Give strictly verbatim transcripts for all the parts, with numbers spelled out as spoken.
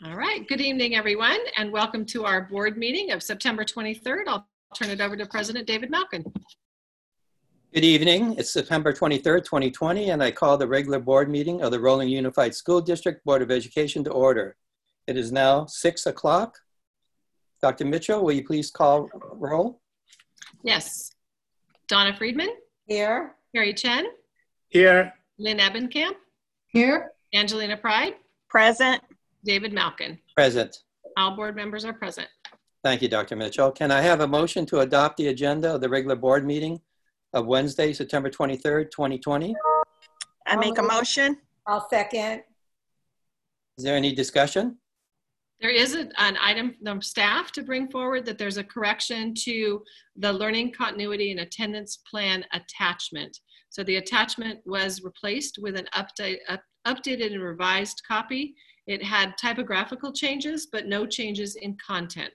All right, good evening, everyone, and welcome to our board meeting of September twenty-third. I'll turn it over to President David Malkin. Good evening. It's September twenty-third, twenty twenty, and I call the regular board meeting of the Roland Unified School District Board of Education to order. It is now six o'clock. Doctor Mitchell, will you please call roll? Yes. Donna Friedman? Here. Carrie Chen? Here. Lynn Ebenkamp? Here. Angelina Pride? Present. David Malkin? Present. All board members are present. Thank you, Doctor Mitchell. Can I have a motion to adopt the agenda of the regular board meeting of Wednesday, September twenty-third, twenty twenty? I make a motion. I'll second. Is there any discussion? There is a, an item from staff to bring forward that there's a correction to the learning continuity and attendance plan attachment. So the attachment was replaced with an update, up, updated and revised copy. It had typographical changes, but no changes in content.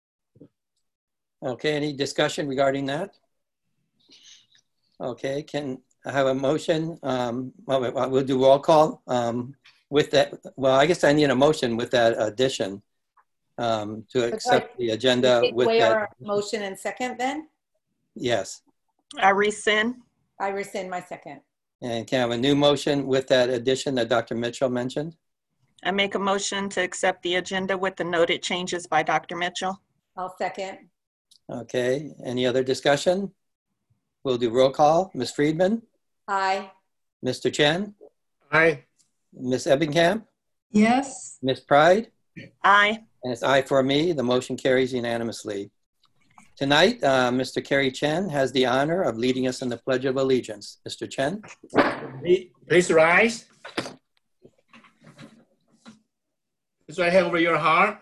Okay, any discussion regarding that? Okay, can I have a motion? Um, well, we'll do roll call um, with that. Well, I guess I need a motion with that addition um, to accept the agenda with that. Our motion and second then? Yes. I rescind. I rescind my second. And can I have a new motion with that addition that Doctor Mitchell mentioned? I make a motion to accept the agenda with the noted changes by Doctor Mitchell. I'll second. Okay, any other discussion? We'll do roll call. Miz Friedman? Aye. Mister Chen? Aye. Miz Ebenkamp? Yes. Miz Pride? Aye. And it's aye for me. The motion carries unanimously. Tonight, uh, Mister Kerry Chen has the honor of leading us in the Pledge of Allegiance. Mister Chen? Please rise. Put your hand over your heart.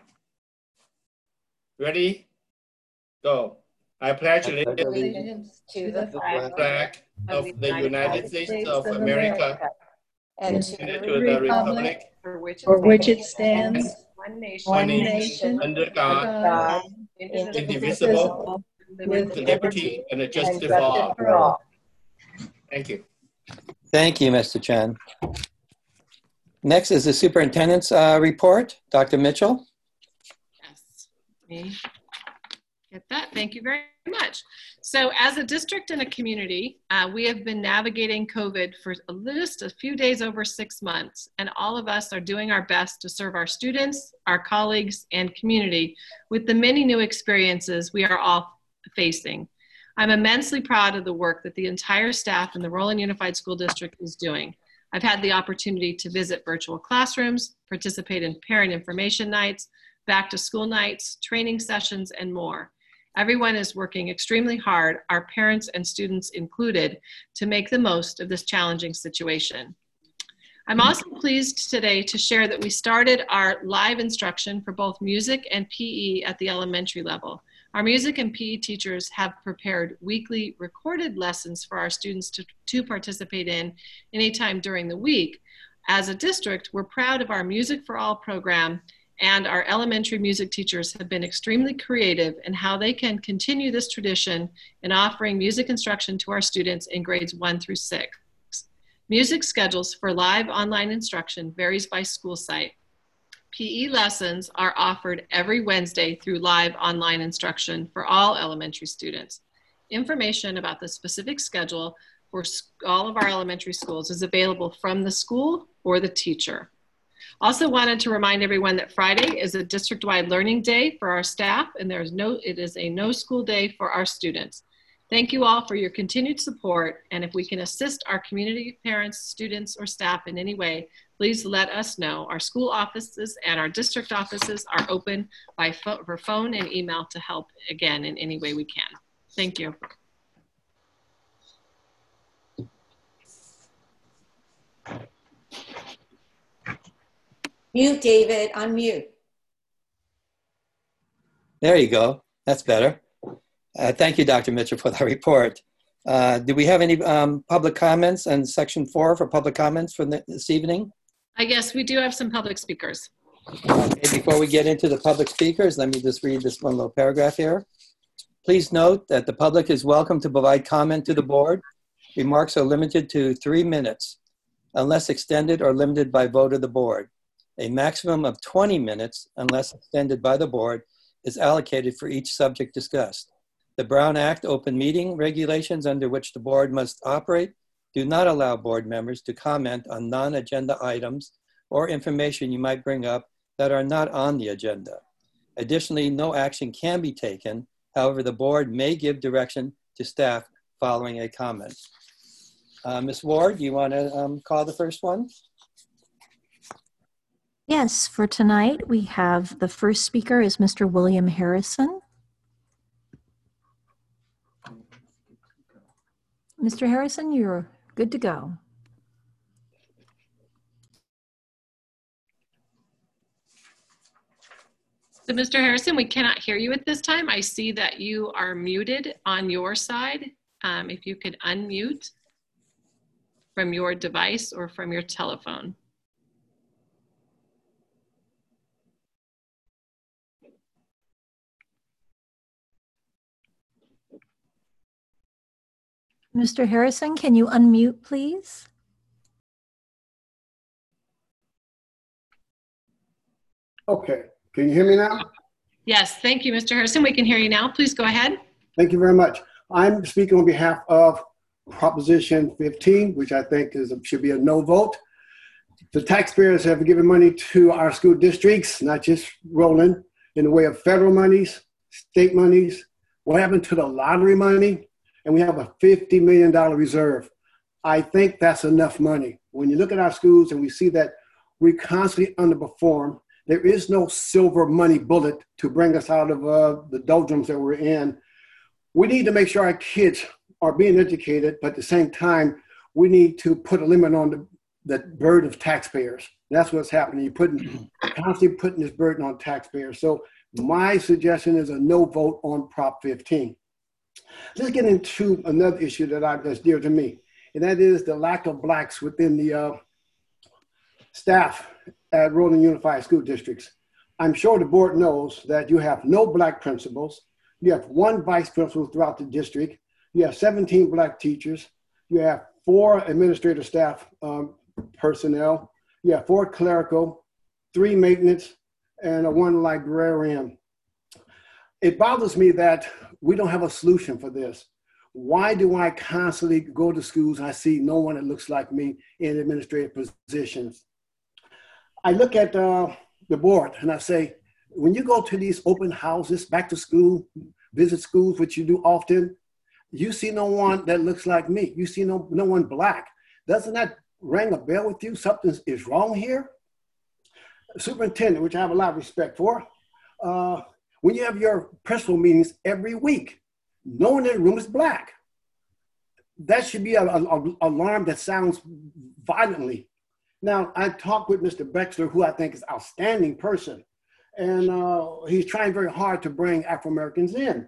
Ready? Go. I pledge allegiance To the flag flag of the United States of America and and to to the the republic For which, For which it stands, one nation, one One nation, under God, God, indivisible, with with liberty and justice and for all. for all. Thank you. Thank you, Mister Chen. Next is the superintendent's uh, report. Doctor Mitchell? yes. Me. Get that. Thank you very much. So as a district and a community, uh, we have been navigating COVID for just a few days over six months, and all of us are doing our best to serve our students, our colleagues, and community with the many new experiences we are all facing. I'm immensely proud of the work that the entire staff in the Roland Unified School District is doing. I've had the opportunity to visit virtual classrooms, participate in parent information nights, back to school nights, training sessions, and more. Everyone is working extremely hard, our parents and students included, to make the most of this challenging situation. I'm also pleased today to share that we started our live instruction for both music and P E at the elementary level. Our music and P E teachers have prepared weekly recorded lessons for our students to, to participate in anytime during the week. As a district, we're proud of our Music for All program, and our elementary music teachers have been extremely creative in how they can continue this tradition in offering music instruction to our students in grades one through six. Music schedules for live online instruction varies by school site. P E lessons are offered every Wednesday through live online instruction for all elementary students. Information about the specific schedule for all of our elementary schools is available from the school or the teacher. Also wanted to remind everyone that Friday is a district-wide learning day for our staff, and there is no, it is a no school day for our students. Thank you all for your continued support, and if we can assist our community, parents, students, or staff in any way, please let us know. Our school offices and our district offices are open by phone, for phone and email to help, again, in any way we can. Thank you. Mute, David, unmute. There you go. That's better. Uh, thank you, Doctor Mitchell, for that report. Uh, do we have any um, public comments on section four for public comments for the, this evening? I guess we do have some public speakers. Okay, before we get into the public speakers, let me just read this one little paragraph here. Please note that the public is welcome to provide comment to the board. Remarks are limited to three minutes, unless extended or limited by vote of the board. A maximum of twenty minutes, unless extended by the board, is allocated for each subject discussed. The Brown Act open meeting regulations under which the board must operate do not allow board members to comment on non-agenda items or information you might bring up that are not on the agenda. Additionally, no action can be taken. However, the board may give direction to staff following a comment. Uh, Miz Ward, you want to um, call the first one? Yes, for tonight, we have the first speaker is Mister William Harrison. Mister Harrison, you're good to go. So Mister Harrison, we cannot hear you at this time. I see that you are muted on your side. Um, if you could unmute from your device or from your telephone. Mister Harrison, can you unmute, please? Okay, can you hear me now? Yes, thank you, Mister Harrison. We can hear you now. Please go ahead. Thank you very much. I'm speaking on behalf of Proposition fifteen, which I think is should be a no vote. The taxpayers have given money to our school districts, not just Roland, in the way of federal monies, state monies. What happened to the lottery money? And we have a fifty million dollar reserve. I think that's enough money. When you look at our schools and we see that we constantly underperform, there is no silver money bullet to bring us out of uh, the doldrums that we're in. We need to make sure our kids are being educated, but at the same time, we need to put a limit on the, the burden of taxpayers. That's what's happening. You're putting, constantly putting this burden on taxpayers. So my suggestion is a no vote on Prop fifteen. Let's get into another issue that I, that's dear to me, and that is the lack of blacks within the uh, staff at Roland Unified School Districts. I'm sure the board knows that you have no black principals. You have one vice principal throughout the district. You have seventeen black teachers. You have four administrative staff um, personnel. You have four clerical, three maintenance, and a one librarian. It bothers me that we don't have a solution for this. Why do I constantly go to schools and I see no one that looks like me in administrative positions? I look at uh, the board and I say, when you go to these open houses, back to school, visit schools, which you do often, you see no one that looks like me. You see no, no one black. Doesn't that ring a bell with you? Something is wrong here? Superintendent, which I have a lot of respect for, uh, when you have your principal meetings every week, no one in the room is black. That should be an alarm that sounds violently. Now, I talked with Mister Bexler, who I think is an outstanding person, and uh, he's trying very hard to bring Afro-Americans in.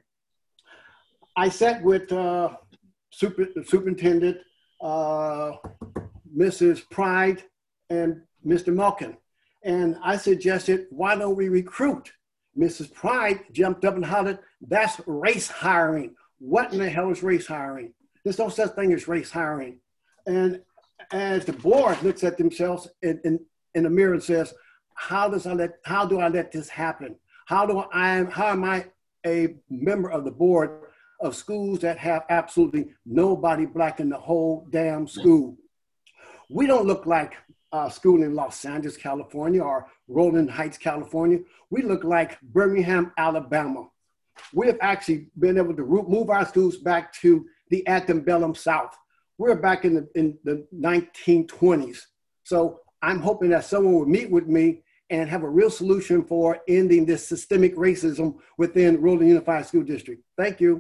I sat with uh, super, Superintendent uh, Missus Pride and Mister Malkin, and I suggested, why don't we recruit? Missus Pride jumped up and hollered, that's race hiring. What in the hell is race hiring? There's no such thing as race hiring. And as the board looks at themselves in, in, in the mirror and says, how does I let, how do I let this happen? How do I, how am I a member of the board of schools that have absolutely nobody black in the whole damn school? We don't look like a school in Los Angeles, California, or Roland Heights, California. We look like Birmingham, Alabama. We have actually been able to move our schools back to the antebellum South. We're back in the, in the nineteen twenties. So I'm hoping that someone will meet with me and have a real solution for ending this systemic racism within Roland Unified School District. Thank you.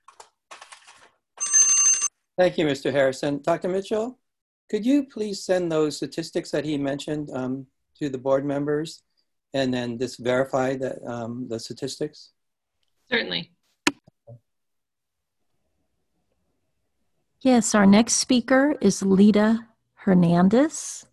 Thank you, Mister Harrison. Doctor Mitchell, could you please send those statistics that he mentioned um, to the board members and then just verify that, um, the statistics? Certainly. Yes, our next speaker is Lita Hernandez.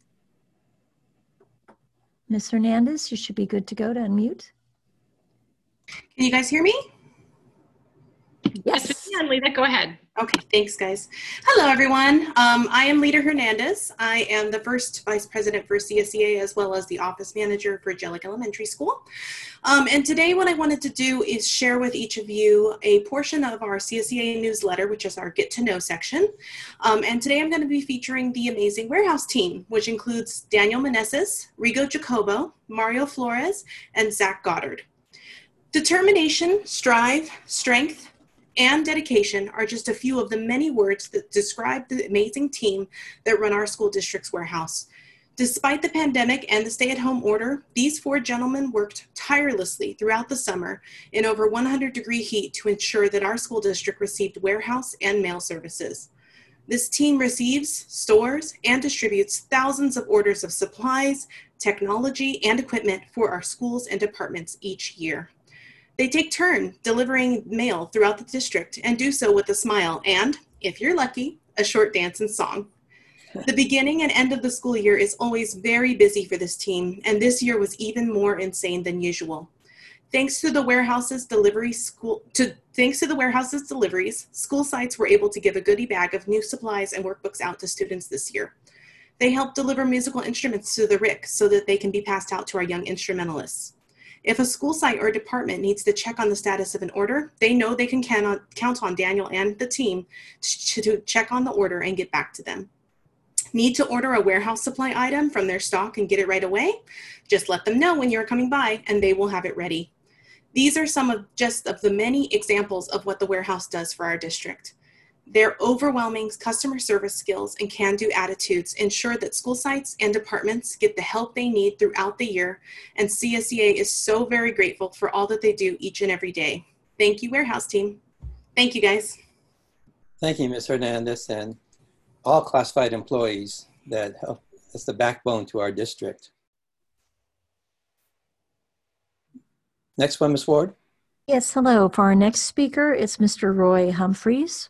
Miz Hernandez, you should be good to go to unmute. Can you guys hear me? Yes, we can, Lita, go ahead. Okay, thanks, guys. Hello, everyone. Um, I am Lita Hernandez. I am the first vice president for C S E A as well as the office manager for Jellic Elementary School. Um, and today what I wanted to do is share with each of you a portion of our C S E A newsletter, which is our Get to Know section. Um, and today I'm going to be featuring the amazing warehouse team, which includes Daniel Meneses, Rigo Jacobo, Mario Flores, and Zach Goddard. Determination, strive, strength, and dedication are just a few of the many words that describe the amazing team that run our school district's warehouse. Despite the pandemic and the stay-at-home order, these four gentlemen worked tirelessly throughout the summer in over one hundred degree heat to ensure that our school district received warehouse and mail services. This team receives, stores, and distributes thousands of orders of supplies, technology, and equipment for our schools and departments each year. They take turn delivering mail throughout the district and do so with a smile and, if you're lucky, a short dance and song. The beginning and end of the school year is always very busy for this team, and this year was even more insane than usual. Thanks to the warehouse's delivery school to thanks to the warehouse's deliveries, school sites were able to give a goodie bag of new supplies and workbooks out to students this year. They helped deliver musical instruments to the R I C so that they can be passed out to our young instrumentalists. If a school site or department needs to check on the status of an order, they know they can count on Daniel and the team to check on the order and get back to them. Need to order a warehouse supply item from their stock and get it right away? Just let them know when you're coming by and they will have it ready. These are some of just of the many examples of what the warehouse does for our district. Their overwhelming customer service skills and can-do attitudes ensure that school sites and departments get the help they need throughout the year, and C S E A is so very grateful for all that they do each and every day. Thank you, warehouse team. Thank you, guys. Thank you, Miz Hernandez, and all classified employees that help. That's the backbone to our district. Next one, Miz Ward. Yes, hello. For our next speaker, it's Mister Roy Humphreys.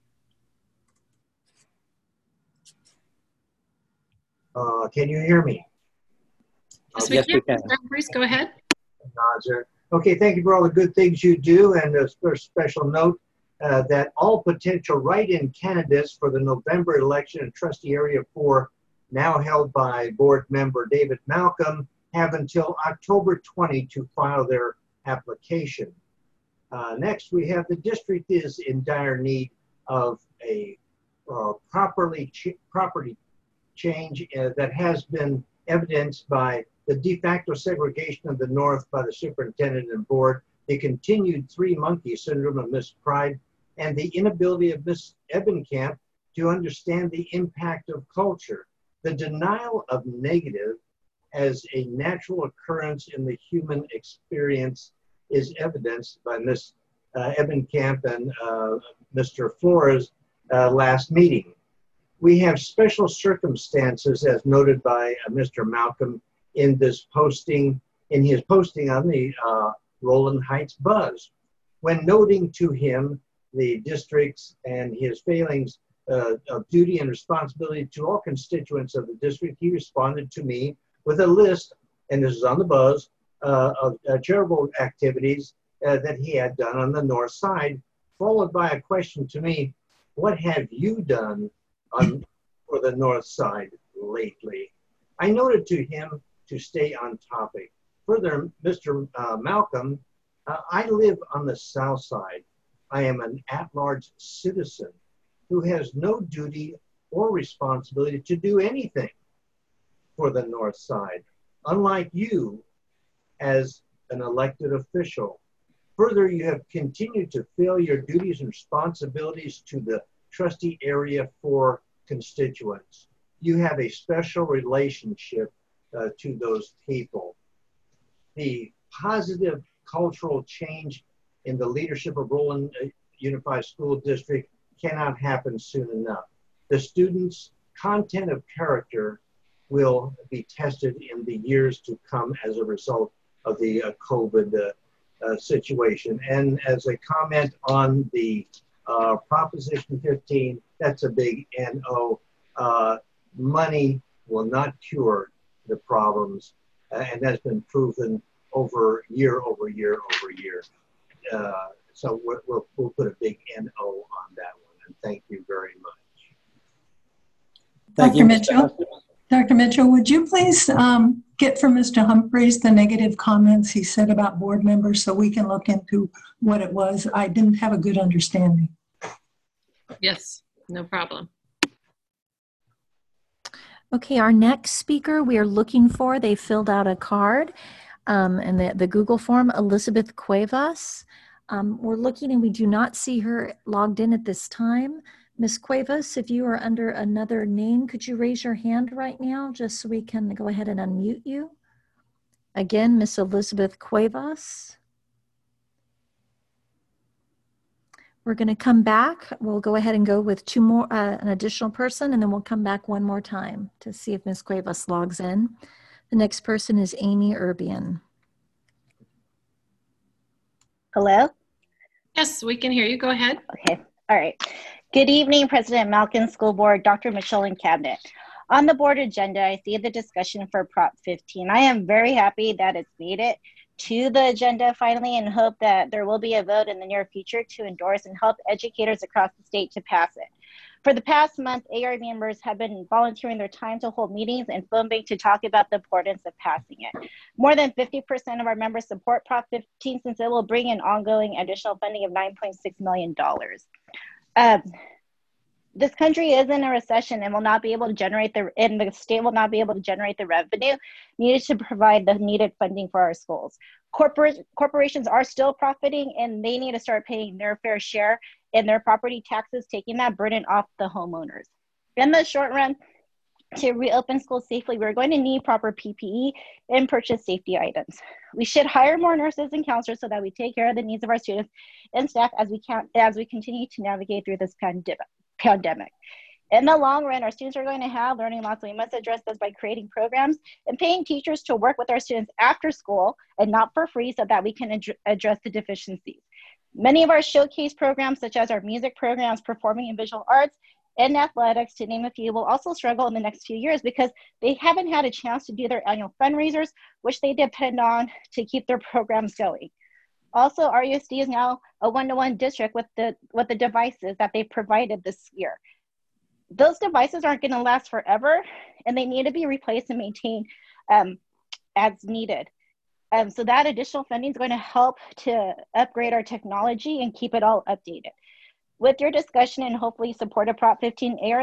Uh, can you hear me? Yes, we yes, can. we can. Please go ahead. Roger. Okay, thank you for all the good things you do, and a special note uh, that all potential write-in candidates for the November election in trustee area four, now held by board member David Malcolm, have until October twentieth to file their application. Uh, next, we have the district is in dire need of a uh, properly ch property change uh, that has been evidenced by the de facto segregation of the North by the superintendent and board, the continued three monkey syndrome of Miss Pride, and the inability of Miss Ebenkamp to understand the impact of culture. The denial of negative as a natural occurrence in the human experience is evidenced by Miss Uh, Ebenkamp and uh, Mister Flores uh, last meeting. We have special circumstances, as noted by uh, Mister Malcolm in this posting, in his posting on the uh, Roland Heights Buzz. When noting to him the districts and his failings uh, of duty and responsibility to all constituents of the district, he responded to me with a list, and this is on the Buzz, uh, of uh, charitable activities uh, that he had done on the north side, followed by a question to me, what have you done on for the north side lately? I noted to him to stay on topic. Further, Mister Uh, Malcolm, uh, I live on the south side. I am an at-large citizen who has no duty or responsibility to do anything for the north side, unlike you as an elected official. Further, you have continued to fail your duties and responsibilities to the trustee area for constituents. You have a special relationship uh, to those people. The positive cultural change in the leadership of Roland Unified School District cannot happen soon enough. The students' content of character will be tested in the years to come as a result of the uh, COVID uh, uh, situation. And as a comment on the uh, Proposition fifteen, that's a big N O. Uh, money will not cure the problems, uh, and that's been proven over year over year over year. Uh, so we're, we'll, we'll put a big N O on that one. And thank you very much. Thank Doctor you, Mister Mitchell? Hussey. Doctor Mitchell, would you please um, get from Mister Humphreys the negative comments he said about board members so we can look into what it was? I didn't have a good understanding. Yes, no problem. Okay, our next speaker we are looking for, they filled out a card um, and the, the Google form, Elizabeth Cuevas. Um, we're looking and we do not see her logged in at this time. Miz Cuevas, if you are under another name, could you raise your hand right now just so we can go ahead and unmute you? Again, Miss Elizabeth Cuevas. We're going to come back. We'll go ahead and go with two more, uh, an additional person, and then we'll come back one more time to see if Miz Cuevas logs in. The next person is Amy Urbian. Hello? Yes, we can hear you. Go ahead. Okay. All right. Good evening, President Malkin, School Board, Doctor Mitchell, and Cabinet. On the board agenda, I see the discussion for Prop fifteen. I am very happy that it's made it to the agenda finally and hope that there will be a vote in the near future to endorse and help educators across the state to pass it. For the past month, A R members have been volunteering their time to hold meetings and phone bank to talk about the importance of passing it. More than fifty percent of our members support Prop fifteen since it will bring in ongoing additional funding of nine point six million dollars. Um, this country is in a recession and will not be able to generate the, and the state will not be able to generate the revenue needed to provide the needed funding for our schools. Corporate, corporations are still profiting and they need to start paying their fair share in their property taxes, taking that burden off the homeowners. In the short run, to reopen schools safely, we're going to need proper P P E and purchase safety items. We should hire more nurses and counselors so that we take care of the needs of our students and staff as we can, as we continue to navigate through this pandemic. pandemic. In the long run, our students are going to have learning loss, and we must address this by creating programs and paying teachers to work with our students after school and not for free so that we can ad address the deficiencies. Many of our showcase programs, such as our music programs, performing and visual arts, and athletics, to name a few, will also struggle in the next few years because they haven't had a chance to do their annual fundraisers, which they depend on to keep their programs going. Also, R U S D is now a one-to-one district with the, with the devices that they provided this year. Those devices aren't going to last forever, and they need to be replaced and maintained um, as needed. Um, so that additional funding is going to help to upgrade our technology and keep it all updated. With your discussion and hopefully support of Prop fifteen, A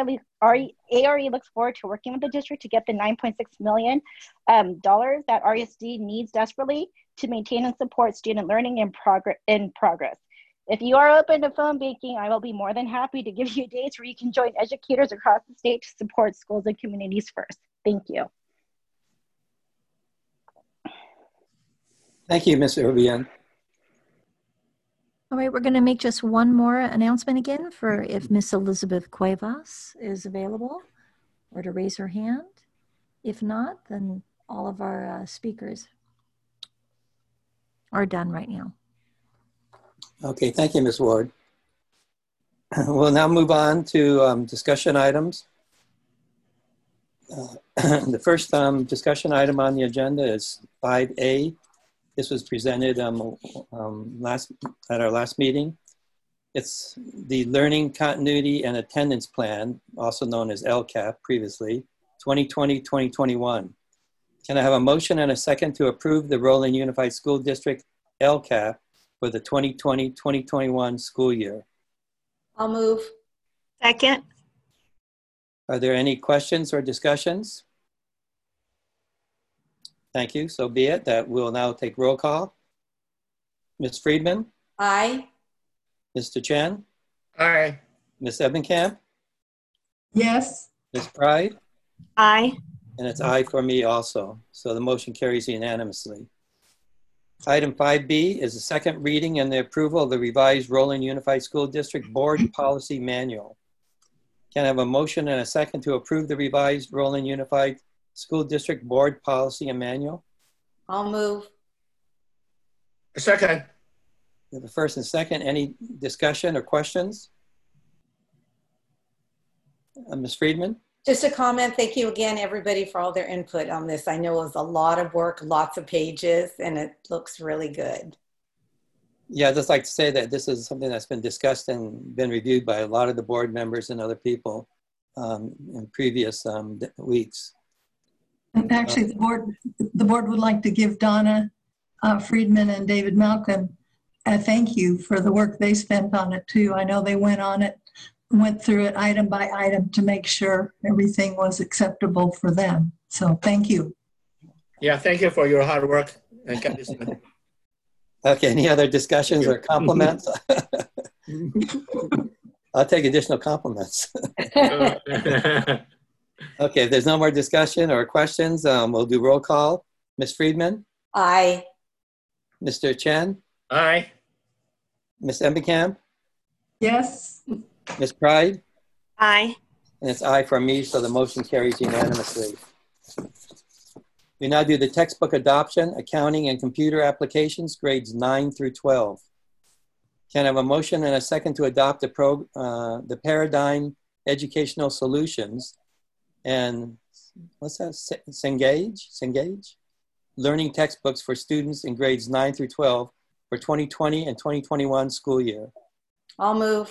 R E looks forward to working with the district to get the nine point six million dollars um, that R U S D needs desperately to maintain and support student learning in, progr in progress. If you are open to phone banking, I will be more than happy to give you dates where you can join educators across the state to support schools and communities first. Thank you. Thank you, Miz Urbian. All right, we're going to make just one more announcement again for if Miss Elizabeth Cuevas is available or to raise her hand. If not, then all of our uh, speakers are done right now. Okay, thank you, Miz Ward. We'll now move on to um, discussion items. Uh, the first um, discussion item on the agenda is five A. This was presented um, um, last at our last meeting. It's the Learning Continuity and Attendance Plan, also known as L C A P previously, twenty twenty to twenty twenty-one. Can I have a motion and a second to approve the Roland Unified School District L C A P for the twenty twenty to twenty twenty-one school year? I'll move. Second. Are there any questions or discussions? Thank you. So be it. That we'll now take roll call. Miz Friedman? Aye. Mister Chen? Aye. Miz Ebenkamp? Yes. Miz Pride? Aye. And it's aye for me also. So the motion carries unanimously. Item five B is the second reading and the approval of the revised Roland Unified School District Board Policy Manual. Can I have a motion and a second to approve the revised Roland Unified School District Board Policy and Manual? I'll move. Second. We have a first and second. Any discussion or questions? Uh, Miz Friedman? Just a comment. Thank you again, everybody, for all their input on this. I know it was a lot of work, lots of pages, and it looks really good. Yeah, I'd just like to say that this is something that's been discussed and been reviewed by a lot of the board members and other people um, in previous um, weeks. And actually, the board, the board would like to give Donna uh, Friedman and David Malcolm a thank you for the work they spent on it too. I know they went on it, went through it item by item to make sure everything was acceptable for them. So thank you. Yeah, thank you for your hard work. And Okay, any other discussions or compliments? I'll take additional compliments. Okay, if there's no more discussion or questions, um, we'll do roll call. Miz Friedman? Aye. Mister Chen? Aye. Miz Embekamp? Yes. Miz Pride? Aye. And it's aye from me, so the motion carries unanimously. We now do the textbook adoption, accounting, and computer applications, grades nine through twelve. Can I have a motion and a second to adopt the, pro, uh, the Paradigm Educational Solutions and what's that, Cengage? Cengage? Learning textbooks for students in grades nine through twelve for twenty twenty and twenty twenty-one school year. I'll move.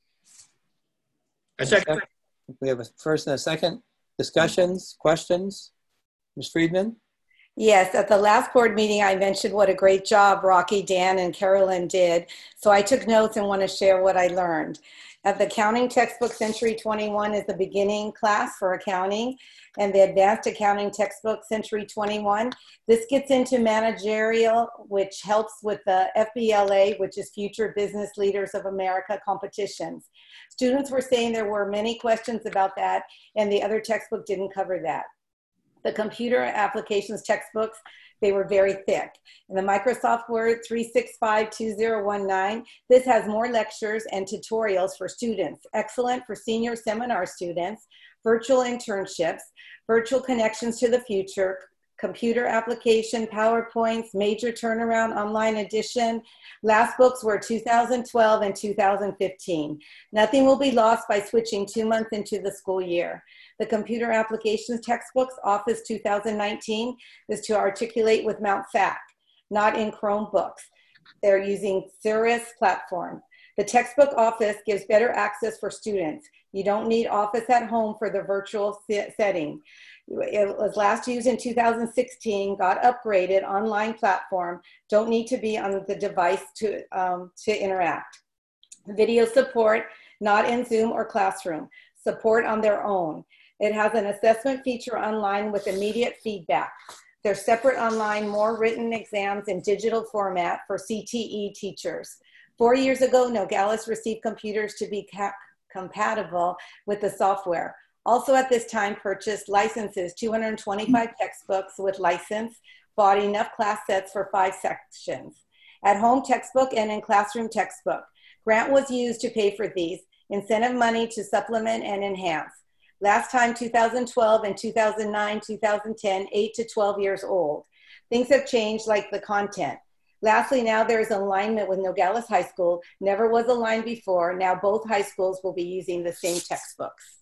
A second. We have a first and a second. Discussions, questions? Miz Friedman? Yes, at the last board meeting, I mentioned what a great job Rocky, Dan, and Carolyn did. So I took notes and want to share what I learned. At the accounting textbook, Century twenty-one is the beginning class for accounting, and the advanced accounting textbook, Century twenty-one. This gets into managerial, which helps with the F B L A, which is Future Business Leaders of America competitions. Students were saying there were many questions about that, and the other textbook didn't cover that. The computer applications textbooks, they were very thick. And the Microsoft Word three six five two zero one nine, this has more lectures and tutorials for students. Excellent for senior seminar students, virtual internships, virtual connections to the future, computer application, PowerPoints, major turnaround, online edition. Last books were two thousand twelve and two thousand fifteen. Nothing will be lost by switching two months into the school year. The computer applications textbooks, Office two thousand nineteen, is to articulate with Mount S A C, not in Chromebooks. They're using Cirrus platform. The textbook Office gives better access for students. You don't need Office at home for the virtual setting. It was last used in two thousand sixteen, got upgraded, online platform, don't need to be on the device to, um, to interact. Video support, not in Zoom or Classroom, support on their own. It has an assessment feature online with immediate feedback. They're separate online, more written exams in digital format for C T E teachers. Four years ago, Nogales received computers to be compatible with the software. Also at this time purchased licenses, two hundred twenty-five textbooks with license, bought enough class sets for five sections. At home textbook and in classroom textbook. Grant was used to pay for these, incentive money to supplement and enhance. Last time two thousand twelve and two thousand nine, two thousand ten, eight to twelve years old. Things have changed like the content. Lastly, now there is alignment with Nogales High School. Never was aligned before. Now both high schools will be using the same textbooks.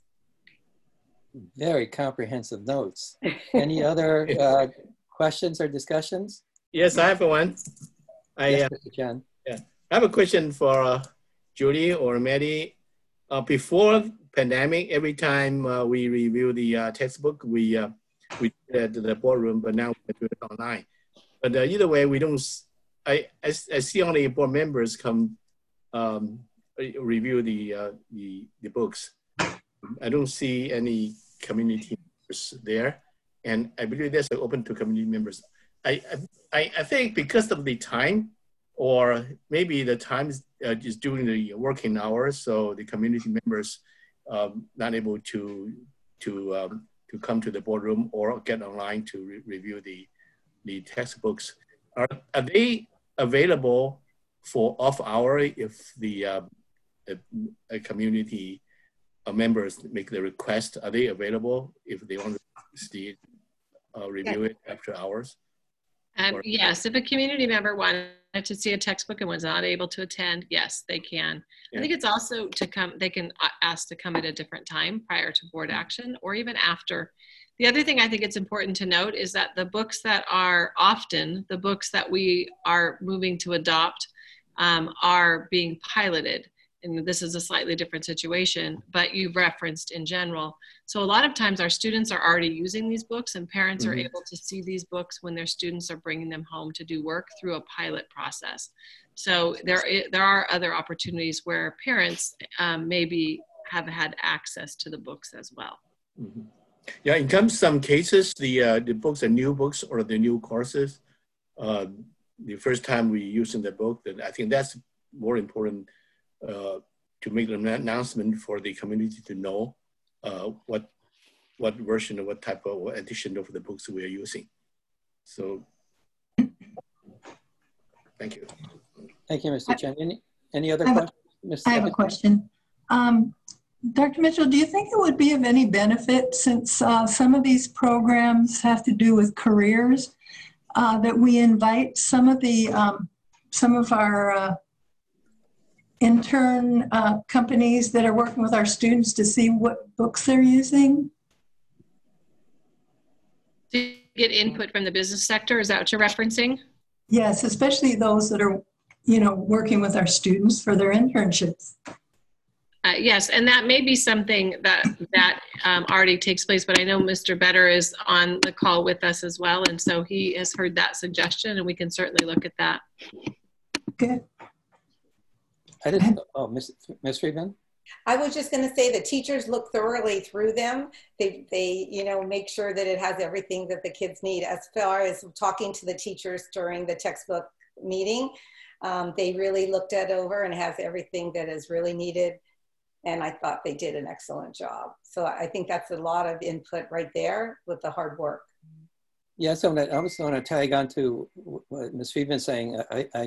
Very comprehensive notes. Any other uh, questions or discussions? Yes, I have one. I, yes, uh, Mister Chen. Yeah, I have a question for uh, Judy or Maddie. Uh, before pandemic, every time uh, we review the uh, textbook, we uh, we did at the boardroom, but now we do it online. But uh, either way, we don't. I, I I see only board members come um, review the uh, the the books. I don't see any community members there, and I believe that's open to community members. I I I think because of the time, or maybe the time is uh, just during the working hours, so the community members um, not able to to um, to come to the boardroom or get online to re review the the textbooks. Are are they available for off hour if the uh, a, a community uh, members make the request? Are they available if they want to see, uh, review it after hours? Um, yes, if a community member wanted to see a textbook and was not able to attend, yes, they can. Yeah. I think it's also to come, they can ask to come at a different time prior to board action or even after. The other thing I think it's important to note is that the books that are often the books that we are moving to adopt, um, are being piloted. And this is a slightly different situation, but you've referenced in general. So a lot of times our students are already using these books, and parents mm-hmm. are able to see these books when their students are bringing them home to do work through a pilot process. So there, there are other opportunities where parents um, maybe have had access to the books as well. Mm-hmm. Yeah, in terms of some cases, the, uh, the books are new books or the new courses. Uh, the first time we using the book, then I think that's more important uh, to make an announcement for the community to know uh, what what version or what type of what edition of the books we are using. So, thank you. Thank you, Mister Chen. Any, any other I have, questions? I have a question. Um, Doctor Mitchell, do you think it would be of any benefit, since uh, some of these programs have to do with careers, uh, that we invite some of the um, some of our uh, intern uh, companies that are working with our students to see what books they're using? To get input from the business sector, is that what you're referencing? Yes, especially those that are, you know, working with our students for their internships. Uh, yes, and that may be something that that um, already takes place, but I know Mister Better is on the call with us as well, and so he has heard that suggestion, and we can certainly look at that. Okay. I didn't, oh, Miz Miz Friedman? I was just going to say the teachers look thoroughly through them. They, they, you know, make sure that it has everything that the kids need. As far as talking to the teachers during the textbook meeting, um, they really looked it over and has everything that is really needed. And I thought they did an excellent job. So I think that's a lot of input right there with the hard work. Yeah, so I was going to tag on to what Miz Friedman is saying. I, I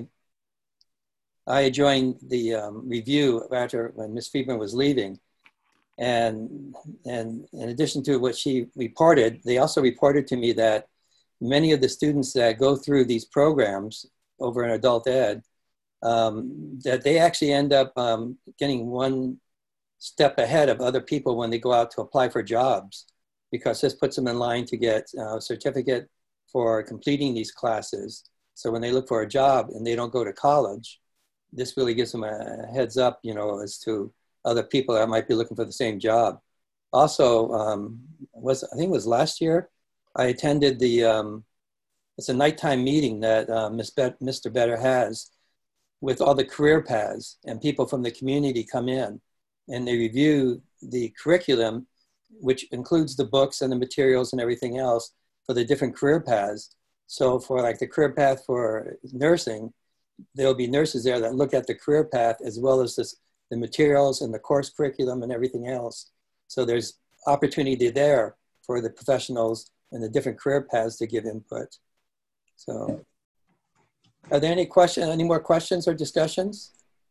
I joined the um, review after when Miz Friedman was leaving. And, and in addition to what she reported, they also reported to me that many of the students that go through these programs over in adult ed, um, that they actually end up um, getting one step ahead of other people when they go out to apply for jobs, because this puts them in line to get a certificate for completing these classes. So when they look for a job and they don't go to college, this really gives them a heads up, you know, as to other people that might be looking for the same job. Also, um, was I think it was last year, I attended the, um, it's a nighttime meeting that uh, Mister Better has with all the career paths, and people from the community come in and they review the curriculum, which includes the books and the materials and everything else for the different career paths. So for like the career path for nursing, there'll be nurses there that look at the career path as well as this, the materials and the course curriculum and everything else. So there's opportunity there for the professionals and the different career paths to give input. So are there any questions, any more questions or discussions?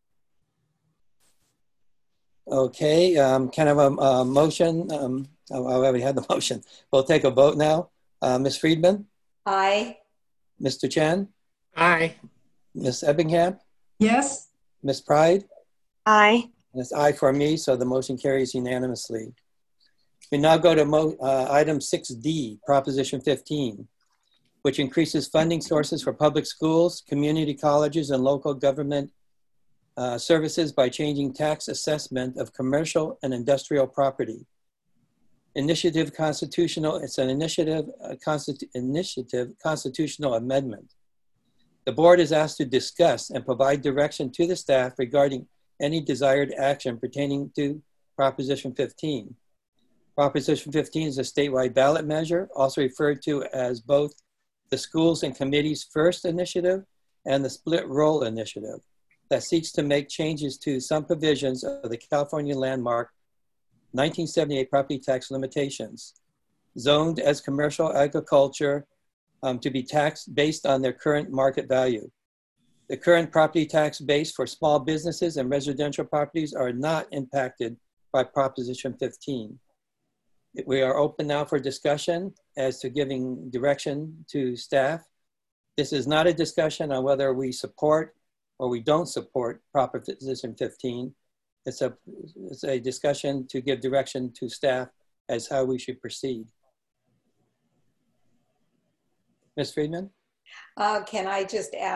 Okay, um, kind of a, a motion. Um, oh, I already had the motion. We'll take a vote now. Uh, Miz Friedman? Aye. Mister Chen? Aye. Miz Ebbingham? Yes. Miz Pride? Aye. And it's aye for me, so the motion carries unanimously. We now go to mo uh, item six D, Proposition fifteen, which increases funding sources for public schools, community colleges, and local government uh, services by changing tax assessment of commercial and industrial property. Initiative constitutional, it's an initiative, uh, constitu initiative constitutional amendment. The board is asked to discuss and provide direction to the staff regarding any desired action pertaining to Proposition fifteen. Proposition fifteen is a statewide ballot measure, also referred to as both the Schools and Committees First Initiative and the Split Roll Initiative, that seeks to make changes to some provisions of the California landmark nineteen seventy-eight property tax limitations, zoned as commercial agriculture um, to be taxed based on their current market value. The current property tax base for small businesses and residential properties are not impacted by Proposition fifteen. We are open now for discussion as to giving direction to staff. This is not a discussion on whether we support or we don't support Proposition fifteen. It's a, it's a discussion to give direction to staff as how we should proceed. Miz Friedman? Uh, can I just ask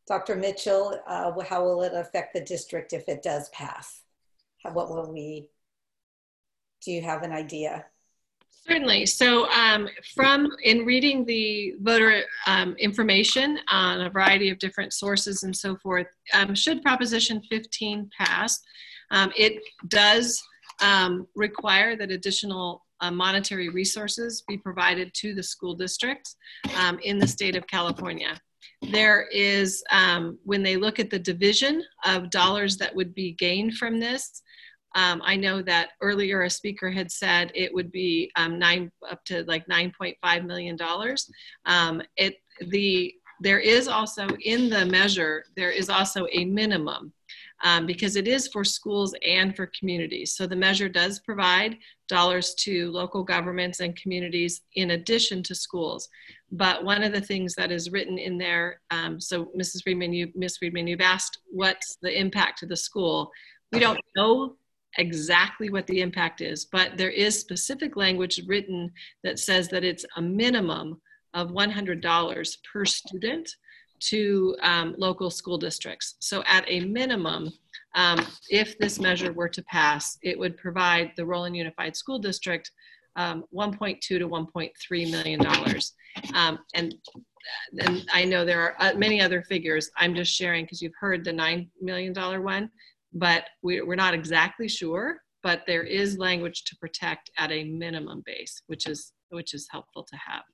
Doctor Mitchell, uh, how will it affect the district if it does pass? How, what will we, do you have an idea? Certainly. So um, from in reading the voter um, information on a variety of different sources and so forth, um, should Proposition fifteen pass, um, it does um, require that additional uh, monetary resources be provided to the school districts um, in the state of California. There is, um, when they look at the division of dollars that would be gained from this, Um, I know that earlier a speaker had said it would be um, nine up to like nine point five million dollars. Um, it the there is also in the measure there is also a minimum um, because it is for schools and for communities. So the measure does provide dollars to local governments and communities in addition to schools. But one of the things that is written in there, um, so Missus Friedman, you Miz Friedman, you've asked what's the impact to the school. We don't know exactly what the impact is, but there is specific language written that says that it's a minimum of one hundred dollars per student to um, local school districts. So at a minimum, um, if this measure were to pass, it would provide the Roland Unified School District um, one point two to one point three million dollars. Um, and, and I know there are many other figures. I'm just sharing because you've heard the nine million dollar one. But we, we're not exactly sure, but there is language to protect at a minimum base, which is which is helpful to have.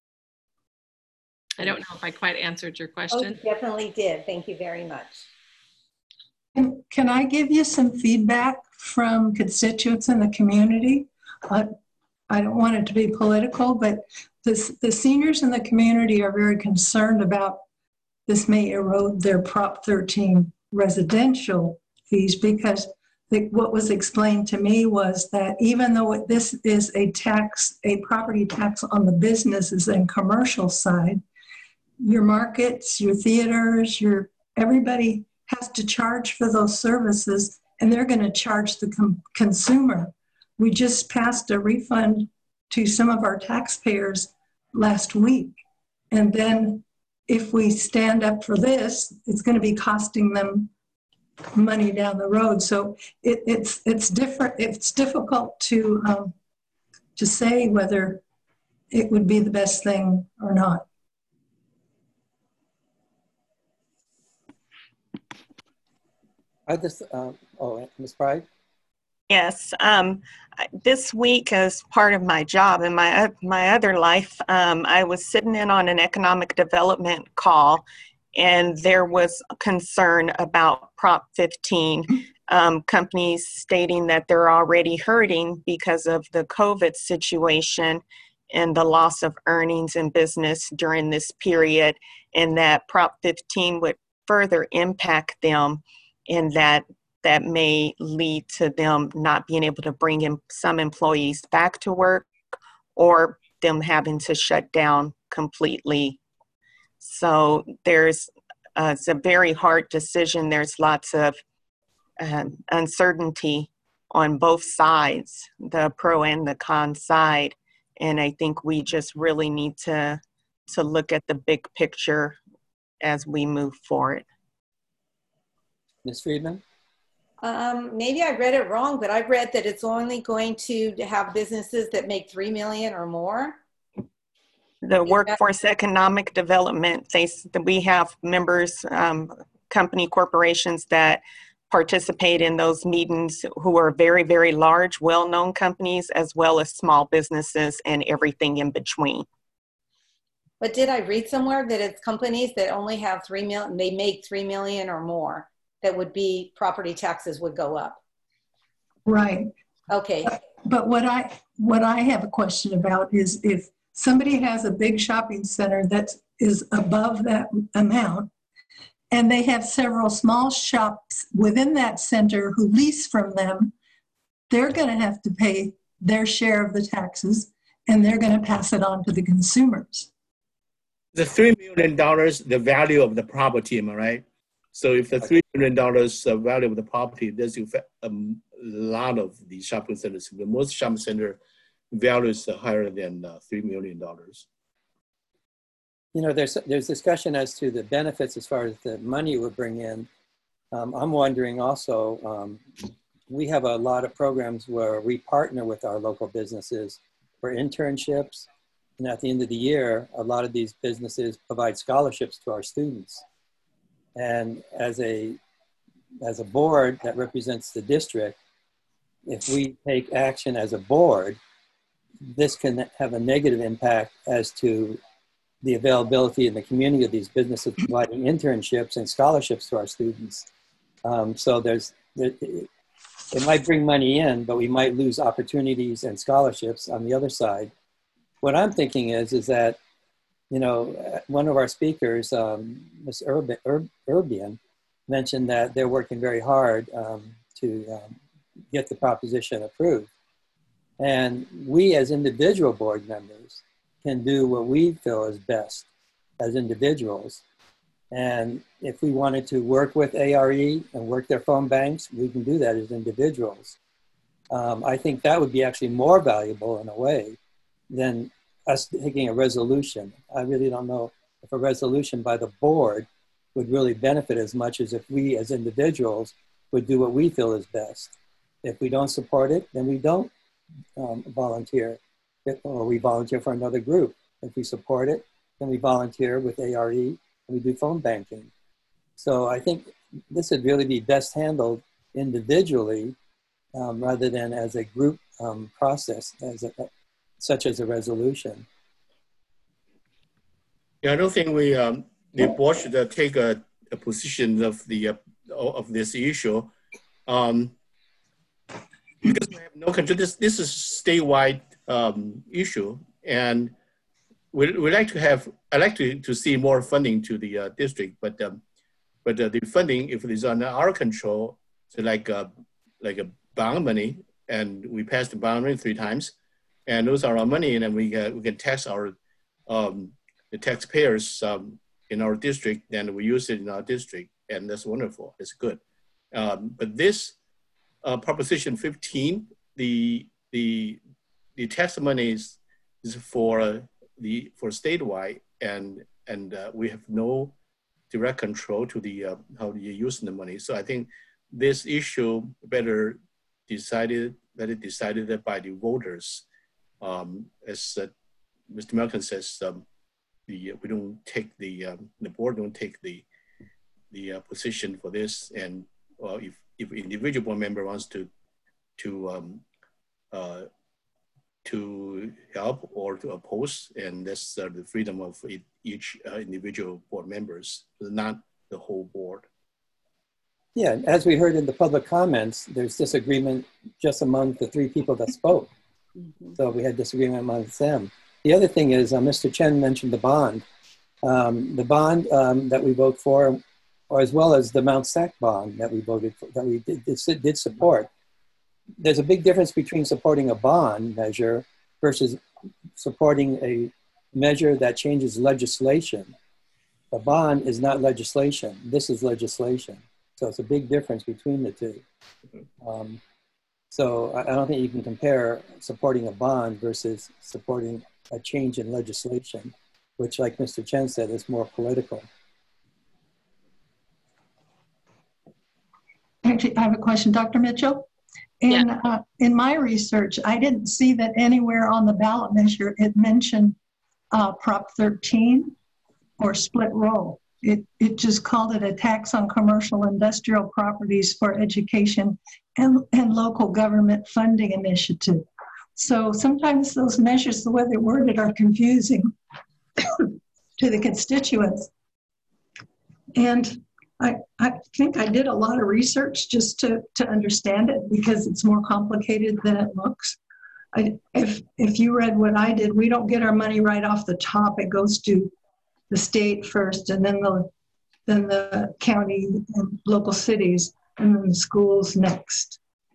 I don't know if I quite answered your question. Oh, you definitely did. Thank you very much. Can, can I give you some feedback from constituents in the community? Uh, I don't want it to be political, but this, the seniors in the community are very concerned about this may erode their Prop thirteen residential fees, because the, what was explained to me was that even though this is a tax, a property tax on the businesses and commercial side, your markets, your theaters, your everybody has to charge for those services, and they're going to charge the com- consumer. We just passed a refund to some of our taxpayers last week, and then if we stand up for this, it's going to be costing them money down the road. So it, it's it's different. It's difficult to um, to say whether it would be the best thing or not. I just uh, oh, Miz Pride. Yes, um, this week as part of my job and my my other life, um, I was sitting in on an economic development call, and there was concern about Prop fifteen, um, companies stating that they're already hurting because of the COVID situation and the loss of earnings in business during this period, and that Prop fifteen would further impact them, and that that may lead to them not being able to bring in some employees back to work, or them having to shut down completely. So there's uh, it's a very hard decision. There's lots of um, uncertainty on both sides, the pro and the con side. And I think we just really need to to look at the big picture as we move forward. Miz Friedman? Um, maybe I read it wrong, but I read that it's only going to have businesses that make three million or more. The workforce economic development, they, we have members, um, company corporations that participate in those meetings who are very, very large, well-known companies, as well as small businesses and everything in between. But did I read somewhere that it's companies that only have three million, they make three million or more, that would be property taxes would go up? Right. Okay. But what I what I have a question about is if somebody has a big shopping center that is above that amount, and they have several small shops within that center who lease from them, they're going to have to pay their share of the taxes, and they're going to pass it on to the consumers. The three million dollars, the value of the property, am I right? So if the three million dollars uh, value of the property, there's a lot of the shopping centers. The most shopping center values are higher than uh, three million dollars. you know, there's, there's discussion as to the benefits as far as the money it would bring in. Um, I'm wondering also, um, we have a lot of programs where we partner with our local businesses for internships. And at the end of the year, a lot of these businesses provide scholarships to our students. And as a, as a board that represents the district, if we take action as a board, this can have a negative impact as to the availability in the community of these businesses providing internships and scholarships to our students. Um, so there's, there, it might bring money in, but we might lose opportunities and scholarships on the other side. What I'm thinking is, is that, you know, one of our speakers, um, Miz Urban, Ur, Urbian, mentioned that they're working very hard um, to um, get the proposition approved. And we as individual board members can do what we feel is best as individuals. And if we wanted to work with A R E and work their phone banks, we can do that as individuals. Um, I think that would be actually more valuable in a way than us taking a resolution. I really don't know if a resolution by the board would really benefit as much as if we as individuals would do what we feel is best. If we don't support it, then we don't um, volunteer, or we volunteer for another group. If we support it, then we volunteer with A R E and we do phone banking. So I think this would really be best handled individually um, rather than as a group um, process, as a, such as a resolution. Yeah, I don't think we um, the board should uh, take a, a position of the uh, of this issue. Um, because we have no control. This this is statewide um, issue, and we we like to have. I like to, to see more funding to the uh, district, but um, but uh, the funding, if it is under our control, so like uh, like a bond money, and we pass the bond money three times, and those are our money, and then we uh, we can tax our um, the taxpayers um, in our district, and we use it in our district, and that's wonderful. It's good, um, but this. Uh, Proposition fifteen, the the the tax money is, is for uh, the for statewide, and and uh, we have no direct control to the uh, how you use the money. So I think this issue better decided better decided by the voters. Um, as uh, Mister Malcolm says, um, the we don't take the um, the board don't take the the uh, position for this, and uh, if if individual board member wants to to um, uh, to help or to oppose, and that's uh, the freedom of each uh, individual board members, not the whole board. Yeah, as we heard in the public comments, there's disagreement just among the three people that spoke. Mm-hmm. So we had disagreement amongst them. The other thing is, uh, Mister Chen mentioned the bond. Um, the bond um, that we vote for, or as well as the Mount Sac bond that we voted for, that we did, did, did support. There's a big difference between supporting a bond measure versus supporting a measure that changes legislation. The bond is not legislation. This is legislation. So it's a big difference between the two. Um, so I, I don't think you can compare supporting a bond versus supporting a change in legislation, which, like Mister Chen said, is more political. Actually, I have a question, Doctor Mitchell. In, yeah. uh, in my research, I didn't see that anywhere on the ballot measure it mentioned uh, Prop thirteen or split roll. It, it just called it a tax on commercial industrial properties for education and, and local government funding initiative. So sometimes those measures, the way they're worded, are confusing to the constituents. And I, I think I did a lot of research just to, to understand it, because it's more complicated than it looks. I, if, if you read what I did, we don't get our money right off the top. It goes to the state first, and then the, then the county and local cities, and then the schools next.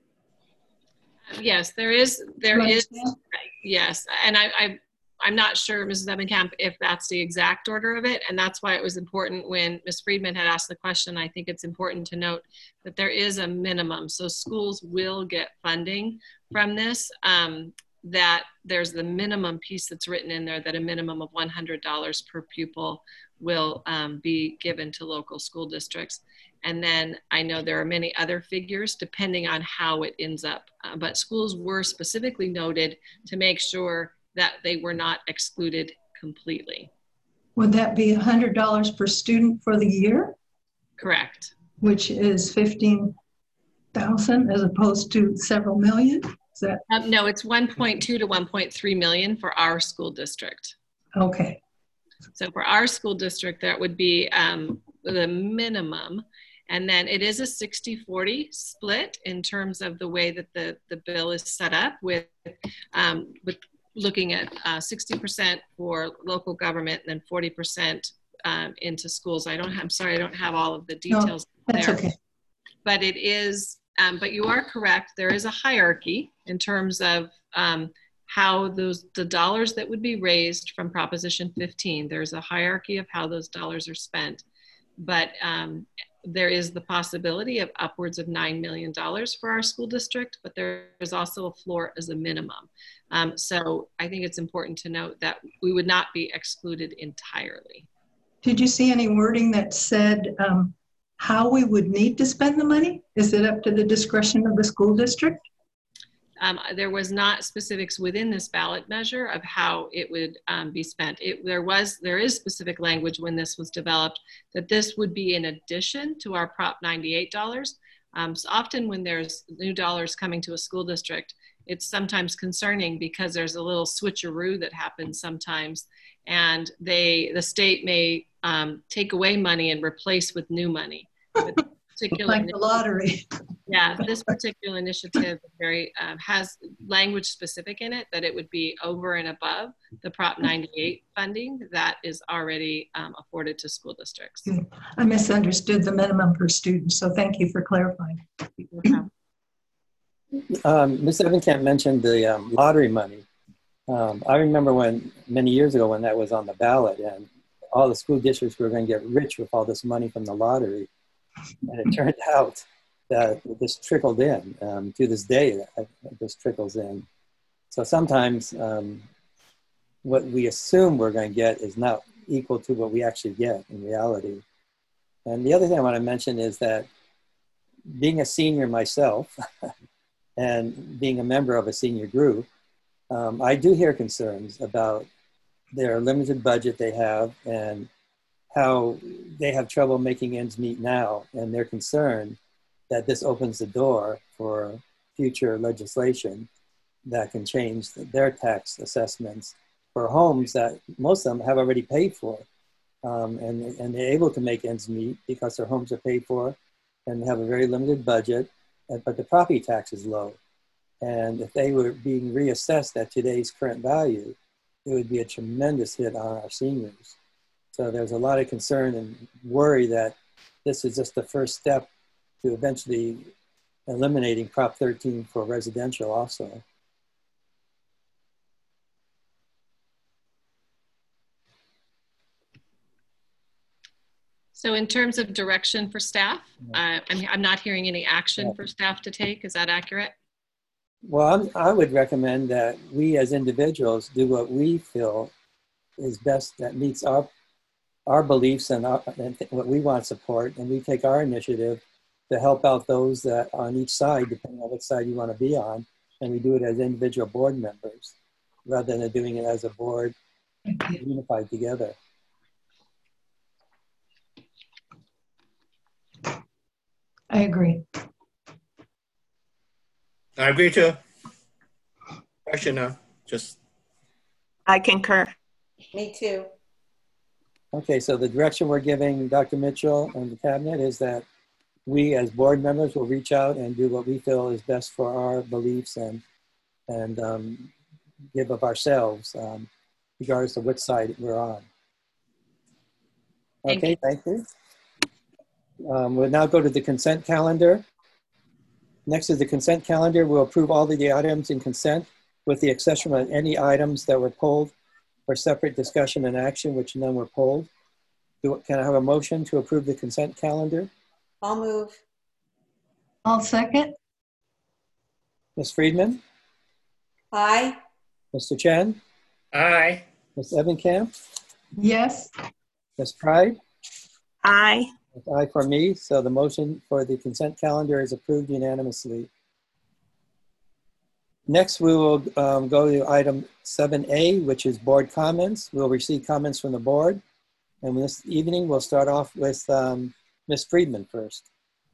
Yes, there is, there is, yes. And I, I I'm not sure, Missus Ebenkamp, if that's the exact order of it. And that's why it was important when Miz Friedman had asked the question. I think it's important to note that there is a minimum. So schools will get funding from this. Um, that there's the minimum piece that's written in there that a minimum of one hundred dollars per pupil will um, be given to local school districts. And then I know there are many other figures depending on how it ends up, uh, but schools were specifically noted to make sure that they were not excluded completely. Would that be one hundred dollars per student for the year? Correct. Which is fifteen thousand as opposed to several million? Is that? Um, no, it's one point two to one point three million for our school district. Okay. So for our school district, that would be um, the minimum. And then it is a sixty forty split in terms of the way that the, the bill is set up with, um, with looking at uh, sixty percent for local government and then forty percent um, into schools. I don't have, I'm sorry, I don't have all of the details no, that's there. Okay. But it is, um, but you are correct. There is a hierarchy in terms of um, how those, the dollars that would be raised from Proposition fifteen, there's a hierarchy of how those dollars are spent. But um, there is the possibility of upwards of nine million dollars for our school district, but there is also a floor as a minimum. Um, so I think it's important to note that we would not be excluded entirely. Did you see any wording that said um, how we would need to spend the money? Is it up to the discretion of the school district? Um, there was not specifics within this ballot measure of how it would um, be spent. It, there was, there is specific language when this was developed that this would be in addition to our Prop ninety-eight dollars. Um, so often when there's new dollars coming to a school district, it's sometimes concerning because there's a little switcheroo that happens sometimes, and they, the state may um, take away money and replace with new money. But like the lottery. Yeah, this particular initiative very uh, has language specific in it that it would be over and above the Prop ninety-eight funding that is already um, afforded to school districts. I misunderstood the minimum per student, so thank you for clarifying. Um, Miz Evankamp mentioned the um, lottery money. Um, I remember when many years ago when that was on the ballot, and all the school districts were going to get rich with all this money from the lottery. And it turned out that this trickled in. Um, to this day, this trickles in. So sometimes um, what we assume we're going to get is not equal to what we actually get in reality. And the other thing I want to mention is that being a senior myself and being a member of a senior group, um, I do hear concerns about their limited budget they have and how they have trouble making ends meet now, and they're concerned that this opens the door for future legislation that can change their tax assessments for homes that most of them have already paid for. Um, and, and they're able to make ends meet because their homes are paid for and they have a very limited budget, but the property tax is low. And if they were being reassessed at today's current value, it would be a tremendous hit on our seniors. So there's a lot of concern and worry that this is just the first step to eventually eliminating Prop thirteen for residential also. So in terms of direction for staff, uh, I'm, I'm not hearing any action for staff to take. Is that accurate? Well, I'm, I would recommend that we as individuals do what we feel is best that meets our our beliefs and, our, and what we want to support, and we take our initiative to help out those that on each side, depending on which side you want to be on, and we do it as individual board members rather than doing it as a board unified together. I agree. I agree too. Question now, just. I concur. Me too. Okay, so the direction we're giving Doctor Mitchell and the cabinet is that we as board members will reach out and do what we feel is best for our beliefs and, and um, give of ourselves, um, regardless of which side we're on. Okay, thank you. Um, we'll now go to the consent calendar. Next is the consent calendar. We'll approve all of the items in consent with the exception of any items that were pulled for separate discussion and action, which none were pulled. Do, can I have a motion to approve the consent calendar? I'll move. I'll second. Miz Friedman? Aye. Mister Chen, Aye. Miz Evankamp, Yes. Miz Pride, Aye. it's aye for me, so the motion for the consent calendar is approved unanimously. Next, we will um, go to item seven A, which is board comments. We'll receive comments from the board. And this evening, we'll start off with um, Miz Friedman first.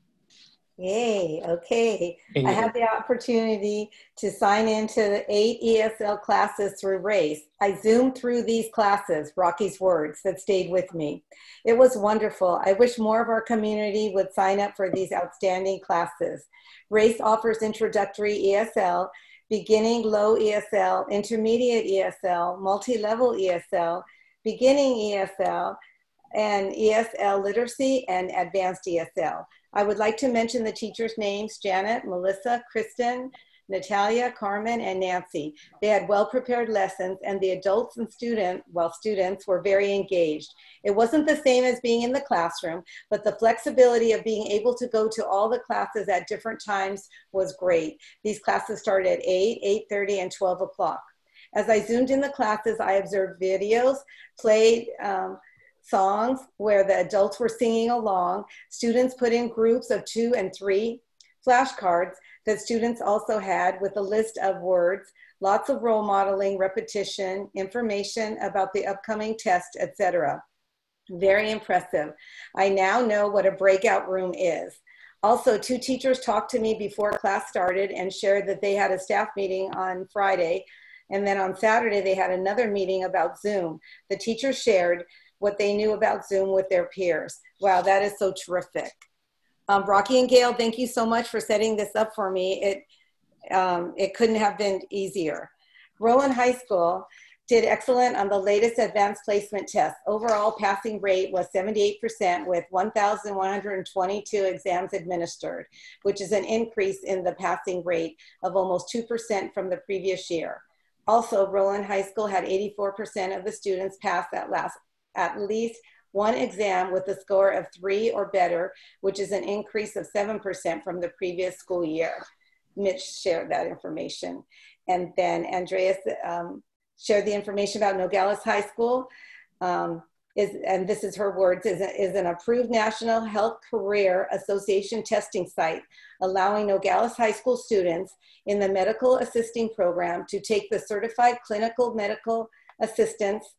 Yay, okay. I had the opportunity to sign into the eight E S L classes through RACE. I zoomed through these classes, Rocky's words, that stayed with me. It was wonderful. I wish more of our community would sign up for these outstanding classes. RACE offers introductory E S L, beginning low E S L, intermediate E S L, multi-level E S L, beginning E S L, and E S L literacy and advanced E S L. I would like to mention the teachers' names: Janet, Melissa, Kristen, Natalia, Carmen, and Nancy. They had well-prepared lessons, and the adults and student, well, students were very engaged. It wasn't the same as being in the classroom, but the flexibility of being able to go to all the classes at different times was great. These classes started at eight, eight thirty, and twelve o'clock. As I zoomed in the classes, I observed videos, played um, songs where the adults were singing along. Students put in groups of two and three flashcards that students also had with a list of words, lots of role modeling, repetition, information about the upcoming test, et cetera. Very impressive. I now know what a breakout room is. Also, two teachers talked to me before class started and shared that they had a staff meeting on Friday, and then on Saturday they had another meeting about Zoom. The teachers shared what they knew about Zoom with their peers. Wow, that is so terrific. Um, Rocky and Gail, thank you so much for setting this up for me. It, um, it couldn't have been easier. Rowan High School did excellent on the latest advanced placement test. Overall passing rate was seventy-eight percent with one thousand one hundred twenty-two exams administered, which is an increase in the passing rate of almost two percent from the previous year. Also, Rowan High School had eighty-four percent of the students pass that last at least one exam with a score of three or better, which is an increase of seven percent from the previous school year. Mitch shared that information. And then Andreas um, shared the information about Nogales High School. Um, is, and this is her words, is, a, is an approved National Health Career Association testing site, allowing Nogales High School students in the medical assisting program to take the certified clinical medical assistance.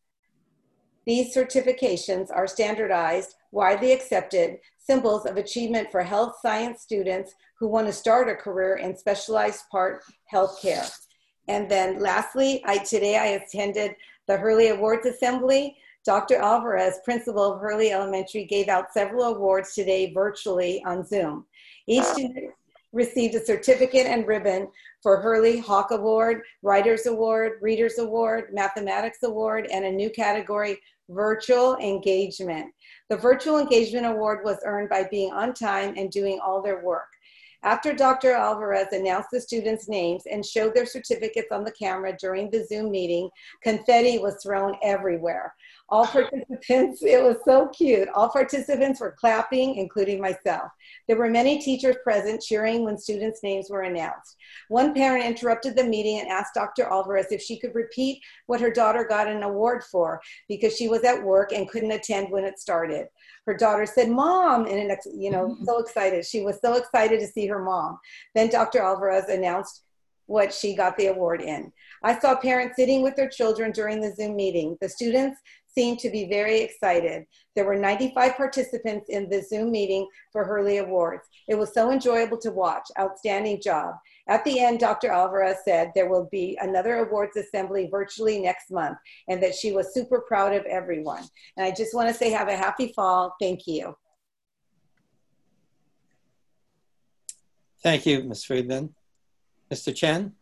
These certifications are standardized, widely accepted symbols of achievement for health science students who want to start a career in specialized part healthcare. And then lastly, I, today I attended the Hurley Awards Assembly. Doctor Alvarez, principal of Hurley Elementary, gave out several awards today virtually on Zoom. Each student received a certificate and ribbon for Hurley Hawk Award, Writers Award, Readers Award, Mathematics Award, and a new category, Virtual Engagement. The Virtual Engagement Award was earned by being on time and doing all their work. After Doctor Alvarez announced the students' names and showed their certificates on the camera during the Zoom meeting, confetti was thrown everywhere. All participants, it was so cute. All participants were clapping, including myself. There were many teachers present cheering when students' names were announced. One parent interrupted the meeting and asked Doctor Alvarez if she could repeat what her daughter got an award for because she was at work and couldn't attend when it started. Her daughter said, "Mom," and you know, so excited. She was so excited to see her mom. Then Doctor Alvarez announced what she got the award in. I saw parents sitting with their children during the Zoom meeting. The students seemed to be very excited. There were ninety-five participants in the Zoom meeting for Hurley Awards. It was so enjoyable to watch. Outstanding job. At the end, Doctor Alvarez said there will be another awards assembly virtually next month and that she was super proud of everyone. And I just want to say have a happy fall. Thank you. Thank you, Miz Friedman. Mister Chen?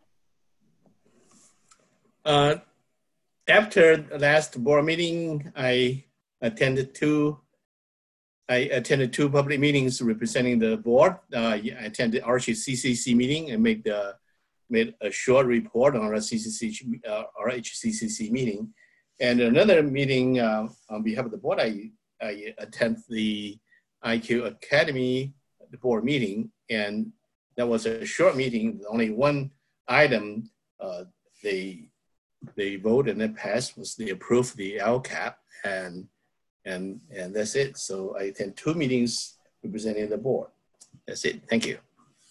Uh, after last board meeting, I attended two I attended two public meetings representing the board. Uh, I attended our C C C meeting and made the made a short report on our C C C uh, our H C C C meeting. And another meeting uh, on behalf of the board, I I attend the I Q Academy the board meeting, and that was a short meeting. Only one item. Uh, they the vote and it passed was they approved the L cap, and and and that's it. So I attend two meetings representing the board. That's it. Thank you.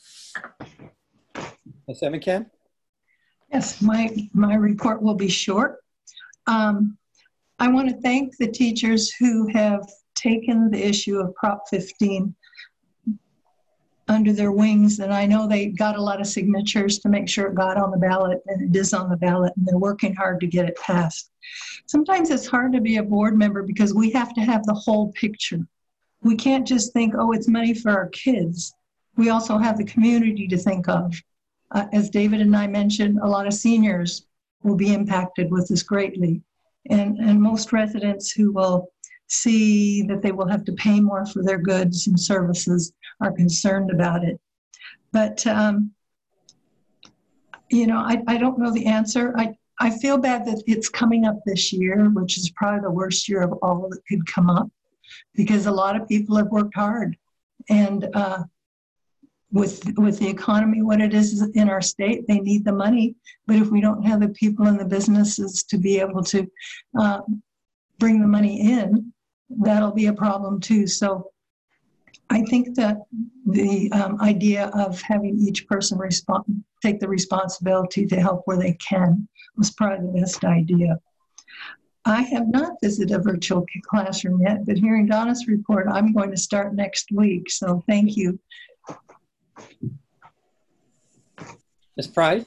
Miz Emenkamp? Yes, my, my report will be short. Um, I want to thank the teachers who have taken the issue of Prop fifteen under their wings, and I know they got a lot of signatures to make sure it got on the ballot, and it is on the ballot, and they're working hard to get it passed. Sometimes it's hard to be a board member because we have to have the whole picture. We can't just think, oh, it's money for our kids. We also have the community to think of. Uh, as David and I mentioned, a lot of seniors will be impacted with this greatly. And, and most residents who will see that they will have to pay more for their goods and services are concerned about it. But, um, you know, I, I don't know the answer. I, I feel bad that it's coming up this year, which is probably the worst year of all that could come up, because a lot of people have worked hard. And uh, with, with the economy, what it is in our state, they need the money. But if we don't have the people and the businesses to be able to uh, bring the money in, that'll be a problem too. So I think that the um, idea of having each person respond, take the responsibility to help where they can was probably the best idea. I have not visited a virtual classroom yet, but hearing Donna's report, I'm going to start next week. So thank you. Miz Price?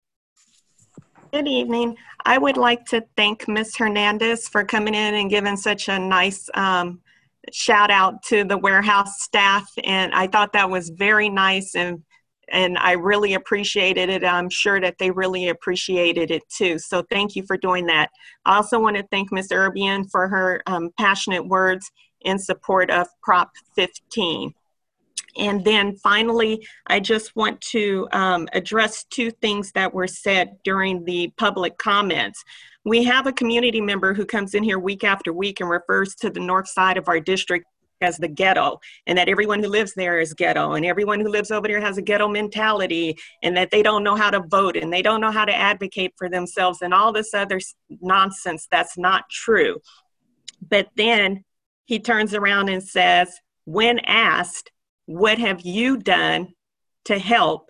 Good evening. I would like to thank Miz Hernandez for coming in and giving such a nice um, shout out to the warehouse staff. And I thought that was very nice, and and I really appreciated it. I'm sure that they really appreciated it too. So thank you for doing that. I also want to thank Miz Urbian for her um, passionate words in support of Prop fifteen. And then finally, I just want to um, address two things that were said during the public comments. We have a community member who comes in here week after week and refers to the north side of our district as the ghetto, and that everyone who lives there is ghetto, and everyone who lives over there has a ghetto mentality, and that they don't know how to vote, and they don't know how to advocate for themselves, and all this other nonsense that's not true. But then he turns around and says, when asked, what have you done to help?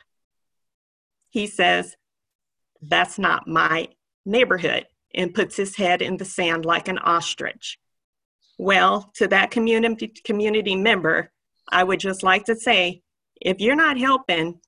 He says, that's not my neighborhood, and puts his head in the sand like an ostrich. Well, to that community, community member, I would just like to say, if you're not helping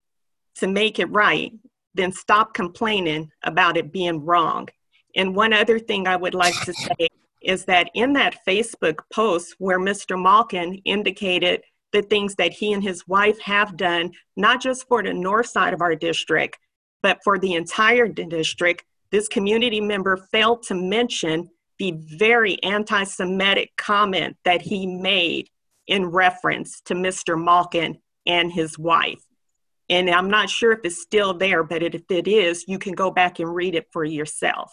to make it right, then stop complaining about it being wrong. And one other thing I would like to say is that in that Facebook post where Mister Malkin indicated the things that he and his wife have done, not just for the north side of our district, but for the entire district, this community member failed to mention the very anti-Semitic comment that he made in reference to Mister Malkin and his wife. And I'm not sure if it's still there, but if it is, you can go back and read it for yourself.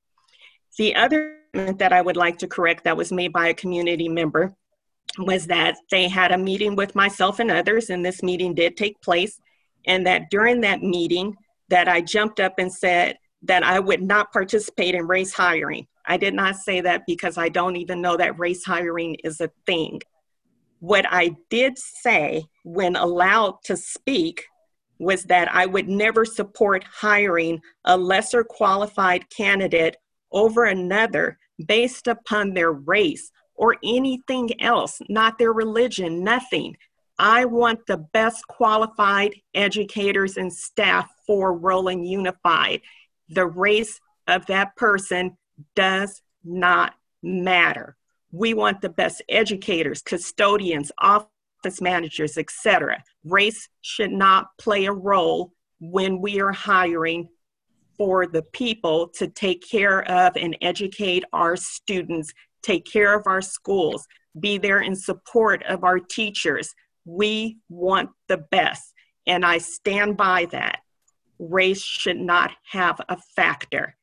The other comment that I would like to correct that was made by a community member was that they had a meeting with myself and others, and this meeting did take place, and that during that meeting that I jumped up and said that I would not participate in race hiring. I did not say that because I don't even know that race hiring is a thing. What I did say when allowed to speak was that I would never support hiring a lesser qualified candidate over another based upon their race or anything else, not their religion, nothing. I want the best qualified educators and staff for Roland Unified. The race of that person does not matter. We want the best educators, custodians, office managers, et cetera. Race should not play a role when we are hiring for the people to take care of and educate our students, take care of our schools, be there in support of our teachers. We want the best, and I stand by that. Race should not have a factor.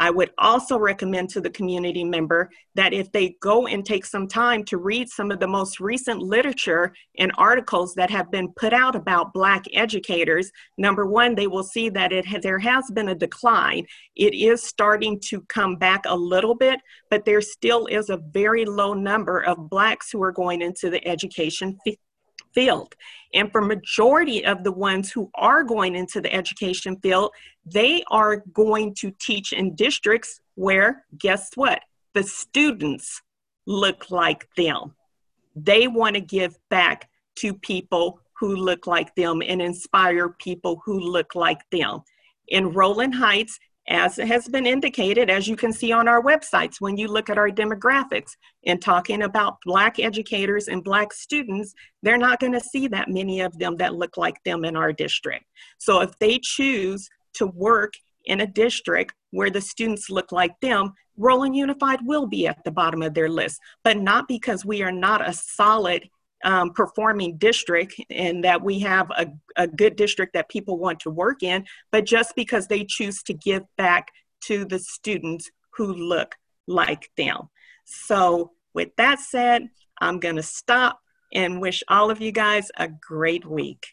I would also recommend to the community member that if they go and take some time to read some of the most recent literature and articles that have been put out about Black educators, number one, they will see that it ha- there has been a decline. It is starting to come back a little bit, but there still is a very low number of Blacks who are going into the education field. field. And for majority of the ones who are going into the education field, they are going to teach in districts where, guess what? The students look like them. They want to give back to people who look like them and inspire people who look like them. In Rowland Heights, as has been indicated, as you can see on our websites, when you look at our demographics and talking about Black educators and Black students, they're not going to see that many of them that look like them in our district. So if they choose to work in a district where the students look like them, Rowland Unified will be at the bottom of their list, but not because we are not a solid Um, performing district and that we have a, a good district that people want to work in, but just because they choose to give back to the students who look like them. So with that said, I'm going to stop and wish all of you guys a great week.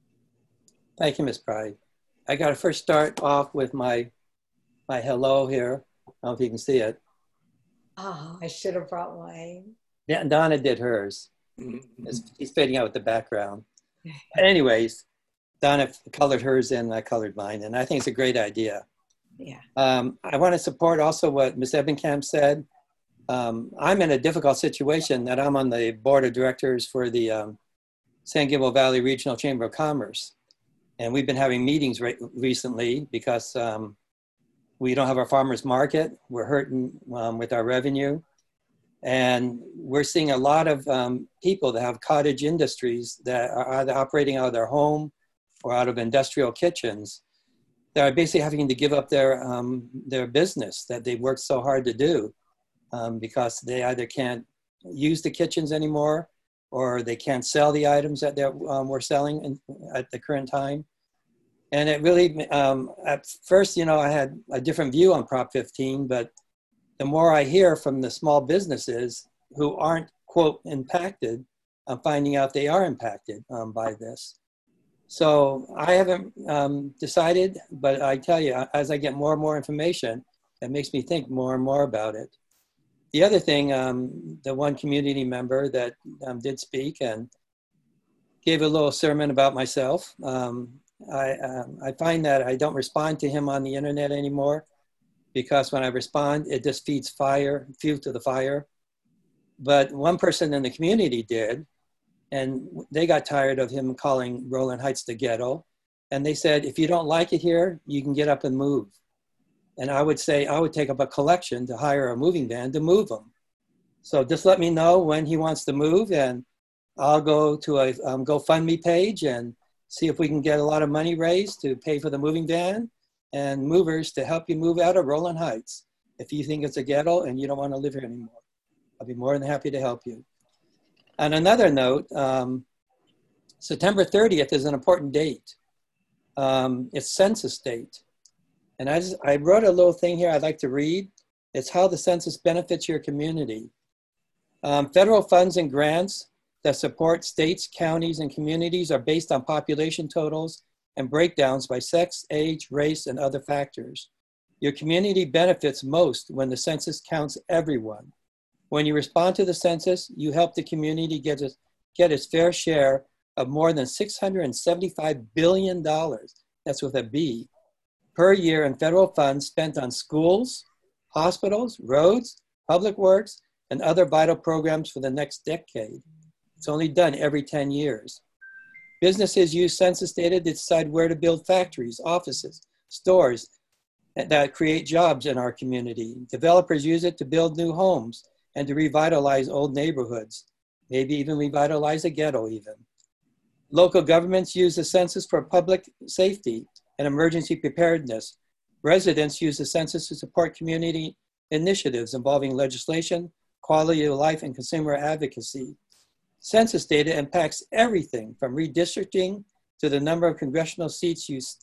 Thank you, Miz Pride. I got to first start off with my, my hello here. I don't know if you can see it. Oh, I should have brought wine. Yeah, Donna did hers. It's, he's fading out with the background. But anyways, Donna colored hers and I colored mine, and I think it's a great idea. Yeah. Um, I want to support also what Miz Ebenkamp said. Um, I'm in a difficult situation that I'm on the board of directors for the um, San Gabriel Valley Regional Chamber of Commerce. And we've been having meetings re recently because um, we don't have our farmers market. We're hurting um, with our revenue. And we're seeing a lot of um, people that have cottage industries that are either operating out of their home or out of industrial kitchens that are basically having to give up their, um, their business that they worked so hard to do um, because they either can't use the kitchens anymore or they can't sell the items that they um, were selling in, at the current time. And it really, um, at first, you know, I had a different view on Prop fifteen, but the more I hear from the small businesses who aren't, quote, impacted, I'm finding out they are impacted um, by this. So I haven't um, decided, but I tell you, as I get more and more information, it makes me think more and more about it. The other thing, um, the one community member that um, did speak and gave a little sermon about myself, um, I, um, I find that I don't respond to him on the internet anymore, because when I respond, it just feeds fire, fuel to the fire. But one person in the community did, and they got tired of him calling Rowland Heights the ghetto. And they said, if you don't like it here, you can get up and move. And I would say, I would take up a collection to hire a moving van to move him. So just let me know when he wants to move, and I'll go to a um, GoFundMe page and see if we can get a lot of money raised to pay for the moving van and movers to help you move out of Rowland Heights if you think it's a ghetto and you don't want to live here anymore. I'll be more than happy to help you. On another note, um, September thirtieth is an important date. Um, it's census date. And I, just, I wrote a little thing here I'd like to read. It's how the census benefits your community. Um, federal funds and grants that support states, counties, and communities are based on population totals and breakdowns by sex, age, race, and other factors. Your community benefits most when the census counts everyone. When you respond to the census, you help the community get its, get its fair share of more than six hundred seventy-five billion dollars, that's with a B, per year in federal funds spent on schools, hospitals, roads, public works, and other vital programs for the next decade. It's only done every ten years. Businesses use census data to decide where to build factories, offices, stores that create jobs in our community. Developers use it to build new homes and to revitalize old neighborhoods, maybe even revitalize a ghetto even. Local governments use the census for public safety and emergency preparedness. Residents use the census to support community initiatives involving legislation, quality of life, and consumer advocacy. Census data impacts everything from redistricting to the number of congressional seats you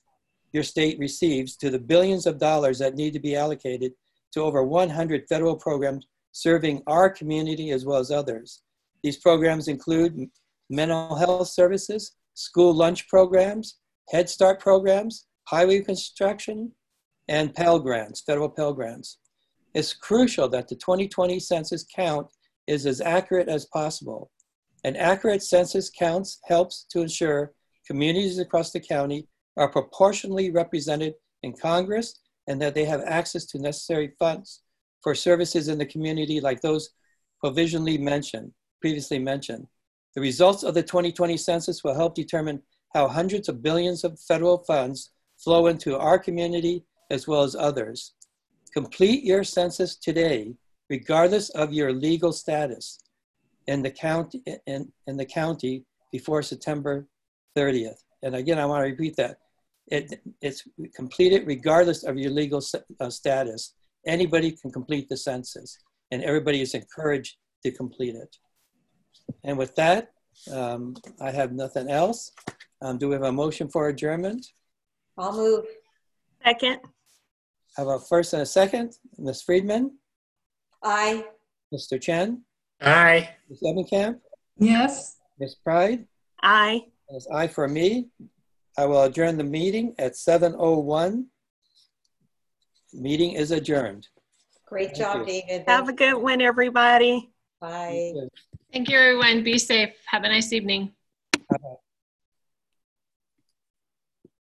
your state receives to the billions of dollars that need to be allocated to over one hundred federal programs serving our community as well as others. These programs include mental health services, school lunch programs, Head Start programs, highway construction, and Pell Grants, federal Pell Grants. It's crucial that the twenty twenty census count is as accurate as possible. An accurate census count helps to ensure communities across the county are proportionally represented in Congress and that they have access to necessary funds for services in the community like those provisionally mentioned, previously mentioned. The results of the twenty twenty census will help determine how hundreds of billions of federal funds flow into our community as well as others. Complete your census today, regardless of your legal status in the county, in, in the county before September thirtieth. And again, I want to repeat that. It, it's completed regardless of your legal uh, status. Anybody can complete the census, and everybody is encouraged to complete it. And with that, um, I have nothing else. Um, do we have a motion for adjournment? I'll move. Second. I have a first and a second. Miz Friedman? Aye. Mister Chen? Aye. Miz Ebenkamp? Yes. Miz Pride? Aye. It's aye for me. I will adjourn the meeting at seven oh one. Meeting is adjourned. Great Thank job, you. David. Have a good one, everybody. Bye. Thank you, everyone. Be safe. Have a nice evening. Bye-bye.